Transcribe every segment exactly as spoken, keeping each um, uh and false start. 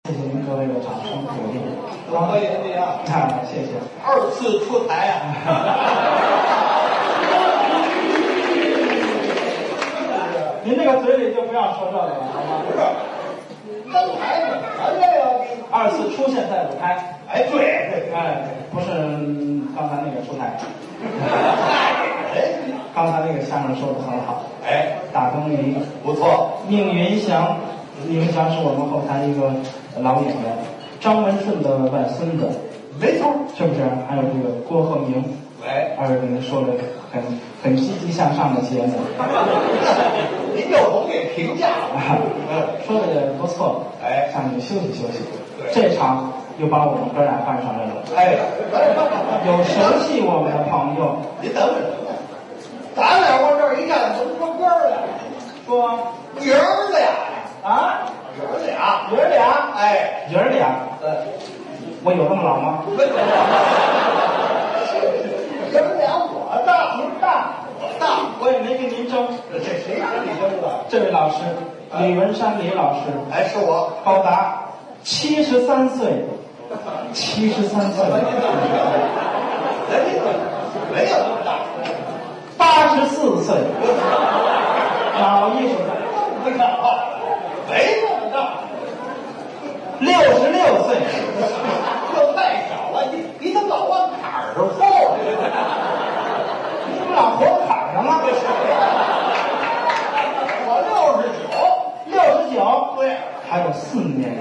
谢谢您各位的掌声鼓励。 不可以的呀！ 啊，谢谢。 二次出台啊！ 您这个嘴里就不要说这个了，好吗？ 不是，登台怎么了呀？ 二次出现在舞台。 哎，对对， 哎，不是刚才那个出台。 哎， 刚才那个相声说的很好。 哎， 大东篱不错。 宁云祥，宁云祥是我们后台一个老演员，张文顺的外孙子， 没错， 是不是？还有这个郭鹤鸣， 哎， 二人说的很很积极向上的节目。 您就甭给评价了。 啊，说的也不错。 哎， 上去休息休息。 对， 这场又把我们哥俩搬上来了。 哎， 有熟悉我们的朋友， 您等等，咱俩往这儿一站，怎么说哥儿俩？ 说爷儿俩啊， 爷儿俩， 爷儿俩， 哎， 爷儿俩， 呃， 我有那么老吗？ 爷儿俩我大， 您大， 我大， 我也没跟您争。 这谁跟你争了？ 这位老师，李文山李老师， 哎，是我， 高达七十三岁，七十三岁， 人家没有那么大， 八十四岁，老艺术家， 不是啊，没那么大， 六十六岁， 这太小了，你你怎么老往坎儿上凑啊？ 你不老活到坎儿上吗？ 我六十九， 六十九， 对， 还有四年。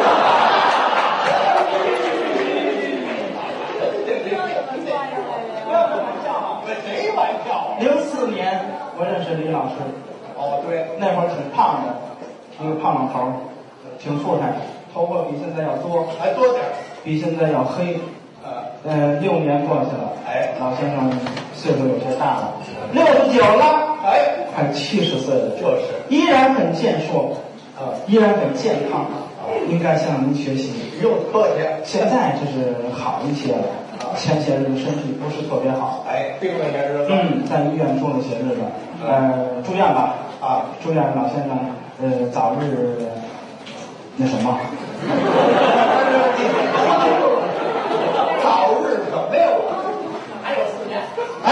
不要开玩笑啊！ 谁玩笑啊？ 零四年我认识李老师， 哦，对， 那会儿挺胖的，一个胖老头儿，挺富态，头发比现在要多， 还多点儿， 比现在要黑。 呃， 呃，六年过去了， 哎， 老先生岁数有些大了，六十九了， 哎， 快七十岁了， 就是， 依然很健硕， 啊， 依然很健康，应该向您学习。 又客气， 现在就是好一些了，前些日子身体不是特别好， 哎，病了些日子， 嗯，在医院住了些日子，呃，住院吧， 啊， 住院老先生，呃，早日那什么， 早日什么呀？我还有四年，哎，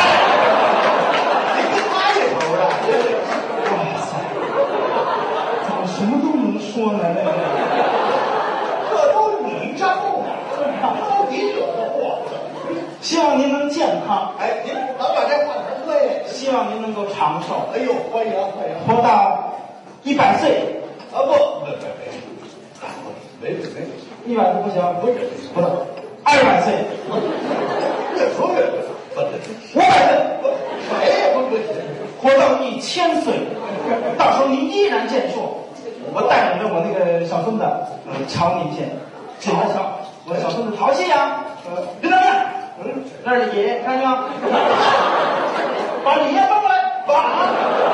你跟他这头啊？ 哇塞，怎么什么都能说呢？那个， 这都是你招的，都你惹的祸。 希望您能健康， 哎，您能把这话茬对？ 希望您能够长寿， 哎呦，欢迎欢迎！ 活到一百岁， 啊不，没没没，没没， 一百岁不行，不是，不是，二百岁， 越说越不是， 五百岁。 谁也不不行。 活到一千岁，到时候您依然健硕。我带领着我那个小孙子，呃，瞧您去，进门瞧，我的小孙子淘气呀，呃，别动了，嗯，那是爷爷，看见吗？把李爷搬过来，把。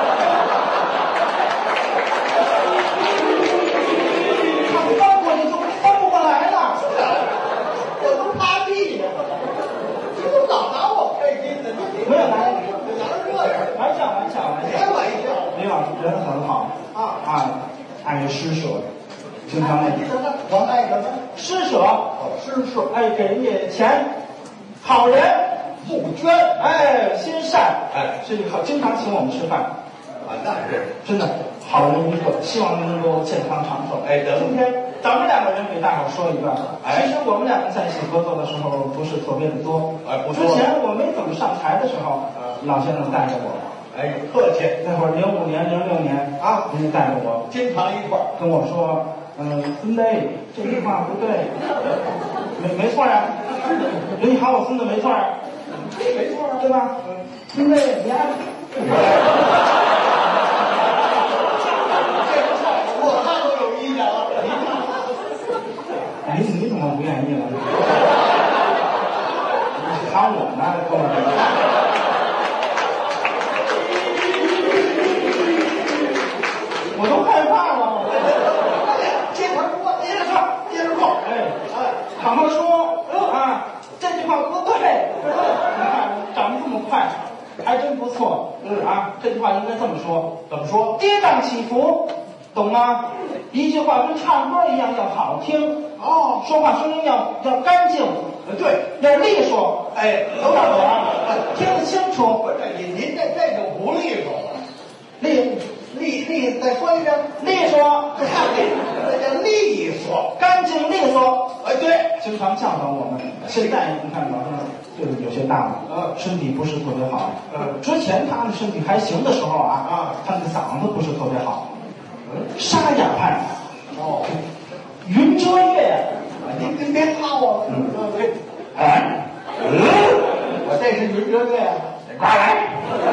他翻过去就翻不过来了， 我都趴地上了，这都老拿我开心的，你没有来， 哪有这样？ 玩笑玩笑玩别笑。 玩笑李老师人很好啊！ 啊，爱施舍，经常那你怎么？我爱什么？ 施舍， 哦，施舍， 哎，给人家钱，好人， 不捐哎，心善， 哎， 是好，经常请我们吃饭， 啊，那是真的好人一个，希望您能够健康长寿。 哎得今天咱们两个人给大伙儿说一段， 哎其实我们两个在一起合作的时候不是特别的多， 哎不多之前我没怎么上台的时候， 啊老先生带着我， 哎，客气， 那会儿零五年、零六年啊您带着我， 经常一块儿， 跟我说，嗯、呃，孙子，这句话不对，没没错呀、你喊我孙子没错呀、 没错啊， 对吧？孙子，你还， 这不错，我那都有意见了。 哎，你怎么不愿意了？你喊我呢，哥们儿。我都害怕了。 接着说， 接着说，接着说，哎，哎，好好说啊，这句话不对。你看长得这么快，还真不错。嗯啊，这句话应该这么说， 怎么说？ 跌宕起伏，懂吗？ 一句话跟唱歌一样要好听哦， 说话声音要要干净， 对， 要利索， 哎， 有点儿听得清楚。 不是您您这这就不利索了， 利利利再说一遍， 利索， 这叫利索， 干净利索。 哎，对， 经常教导我们。现在你看老师这个有些大了， 嗯， 身体不是特别好。 嗯， 之前他们身体还行的时候啊， 啊， 他那个嗓子不是特别好，沙哑派。 哦， 云遮月， 您您别怕我， 嗯， 对， 哎， 我这是云遮月啊， 快来，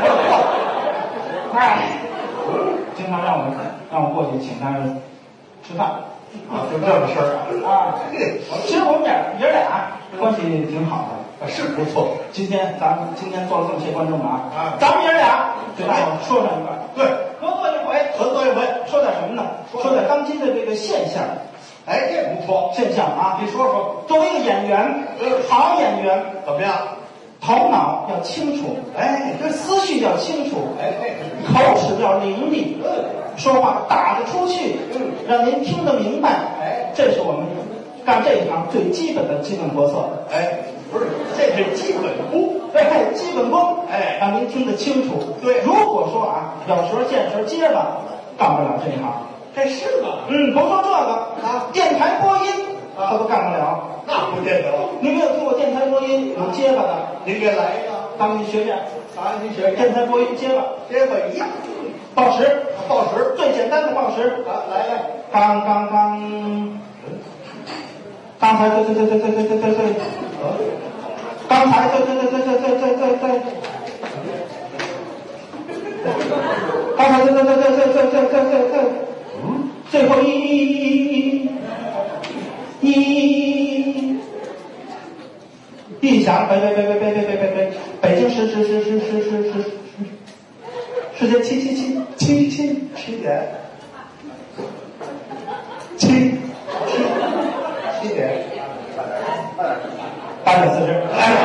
快来，经常让我让我过去请他吃饭。 啊，就这个事儿啊，其实我们俩爷俩关系挺好的， 是不错。 今天咱们今天做了这么些观众啊， 啊， 咱们爷俩对大伙说上一个， 对， 合作一回， 合作一回， 说点什么呢？说点当今的这个现象。 哎，这不错， 现象啊， 你说说。 作为一个演员，好演员怎么样？ 头脑要清楚， 哎， 这思绪要清楚， 哎， 口齿要伶俐，说话打得出去， 嗯， 让您听得明白。 哎， 这是我们干这一行最基本的基本国策。 哎，不是，这是基本功， 哎，基本功， 哎， 让您听得清楚。 对， 如果说啊，有时候见时结巴，干不了这一行。 这是吗？ 嗯，甭说这个啊， 电台播音他都干不了。 那不见得。 您没有听过电台播音有结巴的？ 您给来一个， 当您学院啊，您学电台播音结巴， 结巴一样， 报时， 报时， 最简单的报时。 啊，来来， 刚刚刚，刚才对对对对对对对对对，刚才对对对对对对对对对，刚才对对对对对对对对对对，最后一一一响，北北北北北北北北北，北京市市市市市市市世界七七七七七七点， 七七七点， 八点四十。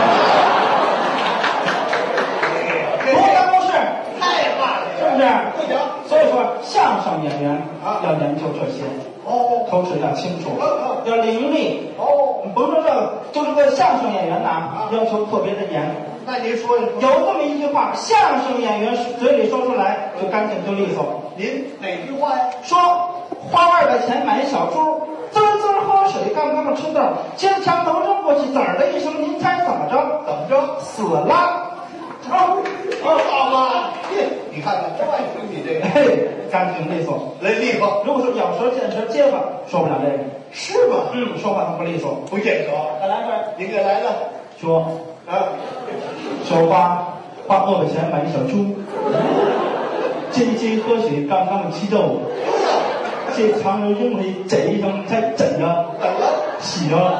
多办公室太慢了， 是不是？ 不行。 所以说，相声演员啊要研究这些， 哦， 口齿要清楚，要伶俐。 哦， 甭说这个，就这个相声演员呐，要求特别的严。 那您说一说， 有这么一句话，相声演员嘴里说出来就干净就利索。 您哪句话呀？ 说花二百钱买一小猪，滋滋喝水，刚刚吃豆，将墙头扔过去，滋儿的一声，您猜怎么着？ 怎么着？ 死了。 哦，好吧，你看看，就爱听你这个， 嘿，干净利索， 来利索。 如果说咬舌见舌结巴，说不了这个。 是吗？ 嗯，说话他不利索。 不见得。 再来个， 您给来个， 说啊， 说花花二百钱买一小猪，津津喝水，刚刚吃豆，这常人用的这一声才整呀， 怎么了？ 洗呀。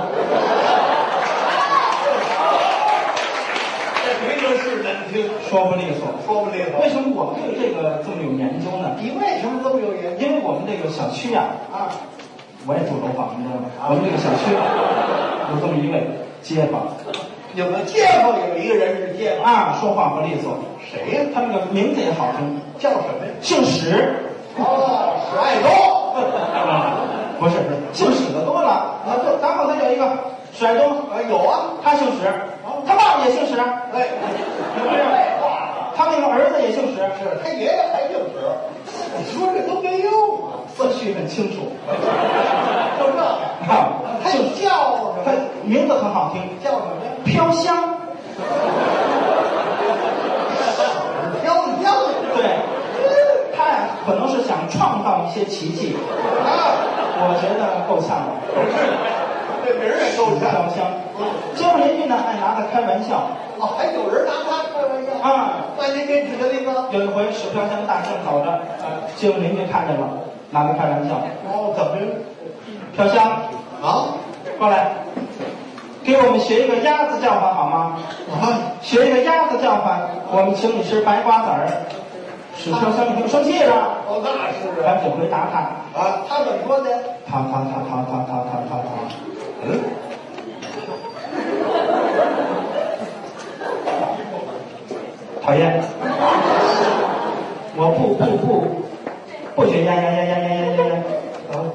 这个是难听， 说不利索， 说不利索。 为什么我们对这个这么有研究呢？ 你为什么这么有研究？ 因为我们这个小区啊， 啊， 我也住楼房，你知道吗？我们这个小区有这么一位街坊， 你们街坊有一个人是街坊， 啊，说话不利索。 谁呀？ 他那个名字也好听， 叫什么呀？ 姓史。 哦，史爱东。 不是，不是，姓史的多了。啊，对，然后他有一个史爱东， 啊，有啊， 他姓史，他爸爸也姓史， 哎， 是不是？他那个儿子也姓史， 是他爷爷还姓史，你说这都没用啊， 思绪很清楚。 就这个， 啊， 他姓叫什他么？ 名字很好听， 叫什么呀？ 飘香。 飘香。 对，他呀可能是想创造一些奇迹， 啊， 我觉得够呛了。 这名儿也够飘呛。 香，街坊邻居呢爱拿他开玩笑。 哦，还有人拿他开玩笑啊。 那您给指个例子。 有一回史飘香大正走着，呃，街坊邻居看见了，拿他开玩笑。 哦，怎么着？ 飘香， 啊， 过来，给我们学一个鸭子叫唤好吗？ 啊， 学一个鸭子叫唤，我们请你吃白瓜子儿。史飘香一听生气了， 哦，那是啊。 赶紧回答他。 啊，他怎么说的？ 他他他他他他他他他， 嗯。 讨厌！我不不不不学呀呀呀呀呀呀呀呀！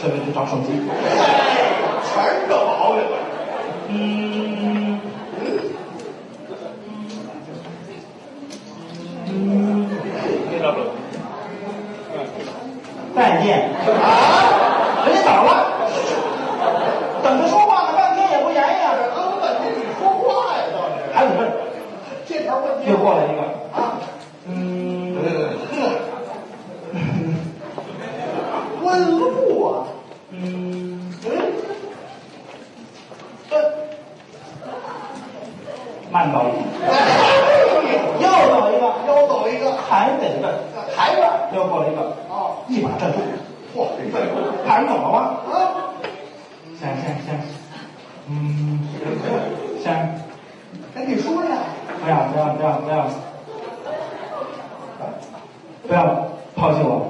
这边就找手机。 哎，全是这毛病。 嗯嗯，再见啊！人家走了，等他说话呢，半天也不言语啊。 啊，半天你说话呀，倒是。 还得问， 这头问又过来一个啊， 嗯， 问路啊， 嗯， 嗯，这慢走，又走一个， 又走一个， 还得问， 还问又过来一个， 哦， 一把站住， 嚯，这问路怕人走了吗？ 啊， 行行行，嗯，行， 哎，你说呀， 不要不要不要不要，不要抛弃我。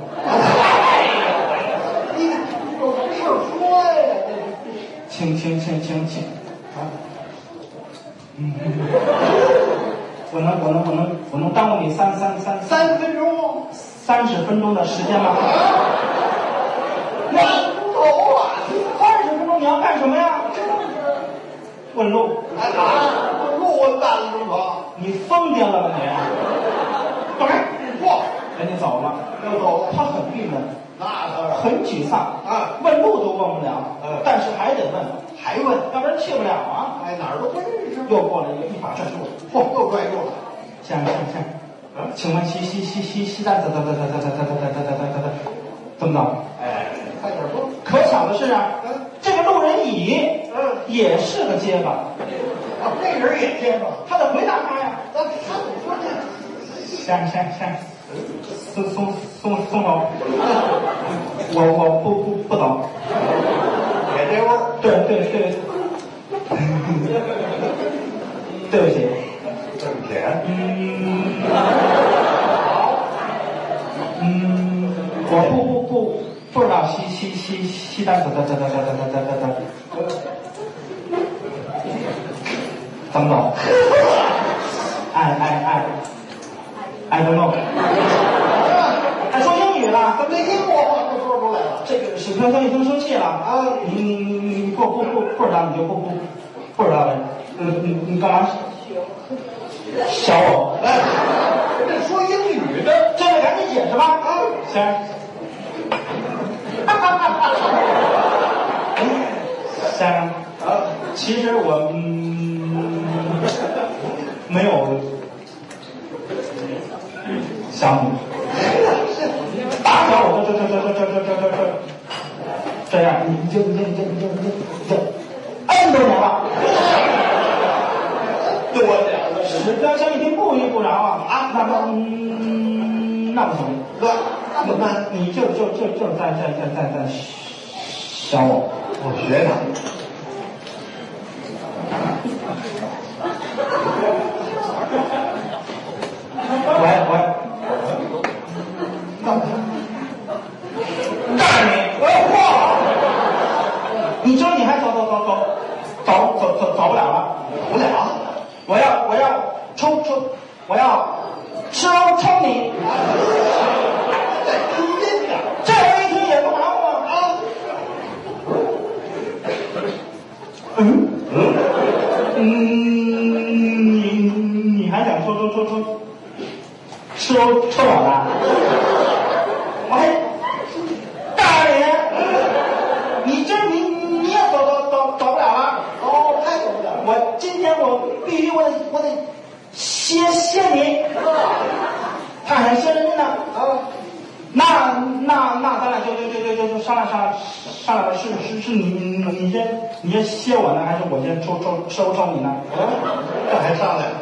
你有什么事儿说呀？ 请请请请请啊！嗯，我能我能我能我能耽误你三三三三分钟， 三十分钟的时间吗？ 那不走啊！ 三十分钟你要干什么呀？问路。 哎啊，路问半路程， 你疯癫了吧你？走开！ 嚯， 人家走了， 又走了， 他很郁闷， 那当然， 很沮丧啊， 问路都问不了， 嗯但是还得问， 还问， 要不然去不了啊。 哎，哪儿都不认识， 又过来一个，一把拽住， 嚯，又拽住了， 先生先生，请问西西西西西单怎怎怎怎怎怎怎怎怎怎怎怎怎么走？ 哎，快点说， 可巧的是啊， 嗯这个路人乙， 嗯， 也是个结巴， 啊，这人也接着， 他得回答他呀。 那他怎么说呢？ 先先先，松松松松手，我我不不不走。 也这味儿， 对对对，对不起。 对不起， 嗯，嗯，我不不不不知道西西西西单怎怎怎怎怎怎怎怎怎怎么走？哎哎哎，I don't know。还说英语了， 怎么没听过话都说出来了？ 这个史飘飘一听生气了啊！你你你你不不不不知道你就不不不知道呗？嗯你你干嘛小我？ 哎，这说英语的， 这个赶紧解释吧！啊，行。先生， 啊， 其实我嗯没有想你，打小我就这这这这这这这这这这样，你就你就你就你就你就你就 N 多年了。 多点了， 史标枪一听不依不饶啊啊，那么嗯那不行， 哥，那怎么办？ 你就就就就在在在在在想我。 我学他， 喂喂， 干嘛？ 干你！我要嚯！你知道你还走走走走走走走走不了了， 不了， 我要我要抽抽，我要抽抽你！ 再听音点这人一听也不含糊啊！ 啊！ 嗯嗯嗯，你你还想抽抽抽抽抽抽我呢？我还大爷，你这你你也走走走走不了了。 哦，太走不了了。 我今天我必须我得我得歇歇你，他还歇人家呢。 啊， 那那那咱俩就就就就就就商量商量商量吧，是是是你你你先你先歇我呢，还是我先抽抽收抽你呢？ 啊，这还商量？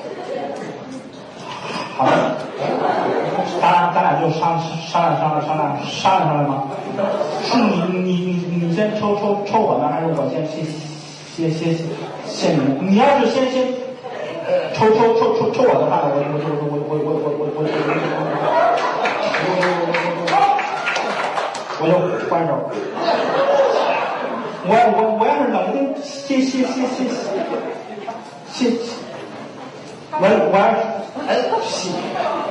好的，咱俩咱俩就商商量商量商量商量商量吗？是你你你你先抽抽抽我呢，还是我先歇歇歇歇歇你呢？你要是先先抽抽抽抽抽我的话，我我我我我我我我我我我就关手。我我我要是冷静歇歇歇歇歇歇，我我要是。哎，行，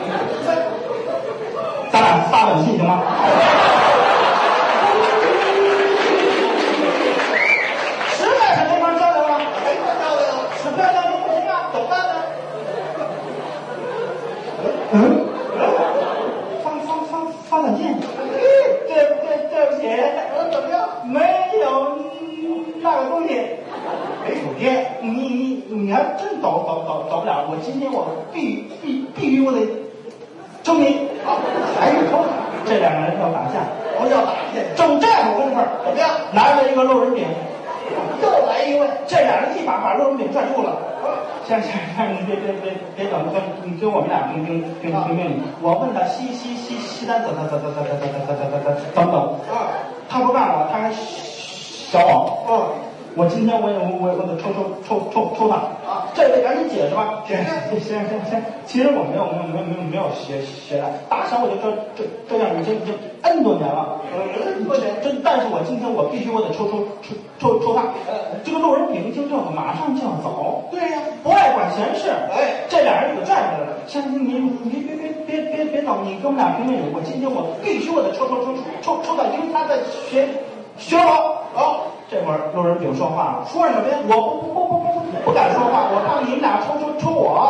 咱俩发短信行吗？ 没有那个东西， 没手电。 你你你还真走走走走不了。我今天我必必必须我得证明啊，还是偷塔。 这两个人要打架， 哦，要打架， 正这会功夫， 怎么样？ 拿着一个肉人饼， 又来一位， 这俩人一把把肉人饼拽住了。行行行，你别别别别等，跟你跟我们俩评评评评评理。我问他西西西西单怎怎怎怎怎怎怎怎怎怎怎等等啊， 他不干了，他还小我。 嗯， 我今天我也我我我得抽抽抽抽抽他啊， 这位赶紧解释吧。 解释行行行，其实我没有没有没有没有没有学学来，打小我就这这这样已经已经 N 多年了。 嗯， 不行，真但是我今天我必须我得抽抽抽抽抽他。这个路人饼听这个马上就要走。 对呀， 不爱管闲事。 哎， 这俩人给拽回来了。先生，你你别别别别别别走，你跟我们俩评评理。我今天我必须我得抽抽抽抽抽到，因为他在学学我。 好， 这会儿路人饼说话了， 说什么呀？ 我不不不不不不不敢说话，我怕你们俩抽抽抽我。